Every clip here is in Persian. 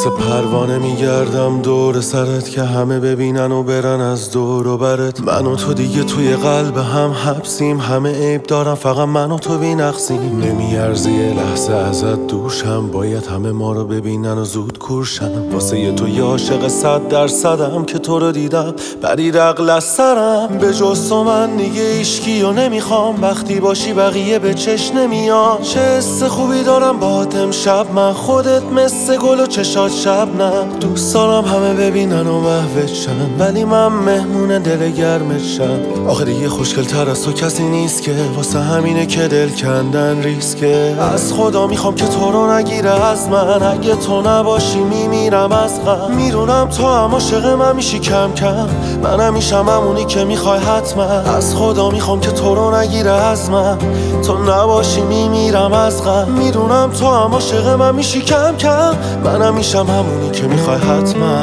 مثل پروانه میگردم دور سرت که همه ببینن و برن از دور و برت. من و تو دیگه توی قلب هم حبسیم، همه عیب دارم فقط من و تو بی‌نقصیم. نمیارزه یه لحظه ازت دوشم، باید همه ما رو ببینن و زود کورشم. واسه یه تو یه عاشق 100% که تو رو دیدم بری رقل از سرم. به جز تو من دیگه ایشکی و نمیخوام، وقتی باشی بقیه به چش نمیان. چه حس خوبی دارم باهات امشب من، خودت مثل گل و چشات شبنم. دوست دارم همه ببینن و محوت شن، ولی من مهمون دل گرمت شم. آخه دیگه خوشگل تر از تو کسی نیست که، واسه همینه که دل کندن ریسکه. از خدا میخوام که تو رو نگیره از من، اگه تو نباشی میمیرم از غم. میدونم تو هم عاشق من میشی کم کم، منم میشم همونی که میخوای حتما. از خدا میخوام که تو رو نگیره از من، تو نباشی میمیرم از غم. میدونم تو هم عاشق من میشی کم کم، منم میشم همونی که میخوای حتما.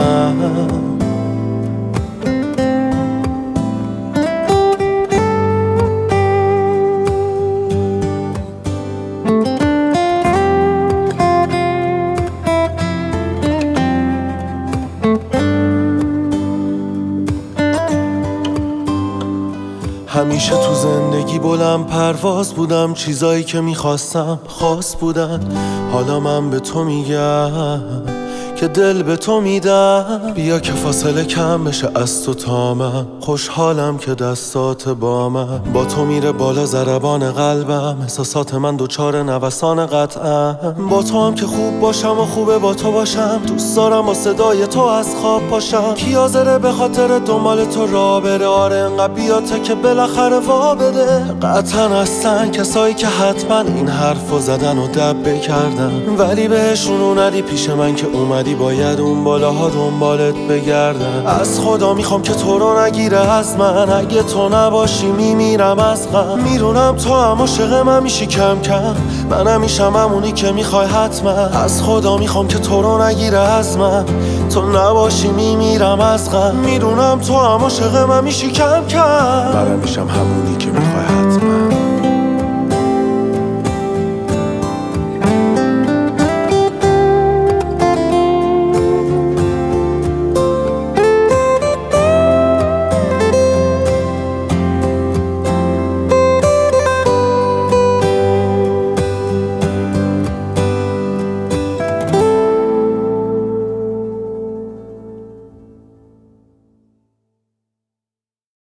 همیشه تو زندگی بلند پرواز بودم، چیزایی که میخواستم خاص بودن. حالا من به تو میگم که دل به تو میدم. بیا که فاصله کم بشه از تو تا من، خوشحالم که دستات با من. با تو میره بالا ضربان قلبم، احساسات من دوچار نوسان قطعم. با تو هم که خوب باشم و خوبه با تو باشم، دوست دارم با صدای تو از خواب پاشم. کی حاضره به خاطر دنبال تو راه بره؟ آره انقدر بیا تا که بالاخره وا بده. قطعا هستن کسایی که حتما این حرفو زدن و دبه کردن، ولی بهشون ندی پیش من که اومدی باید اون بالاها دنبالت بگردن. از خدا میخوام که تو رو نگیره از من، اگه تو نباشی میمیرم از غم. میدونم تو هم عاشق من میشی کم کم، منم میشم همونی که میخوای حتما. از خدا میخوام که تو رو نگیره از من، تو نباشی میمیرم از غم. میدونم تو هم عاشق من میشی کم کم، منم میشم همونی که میخوای حتما.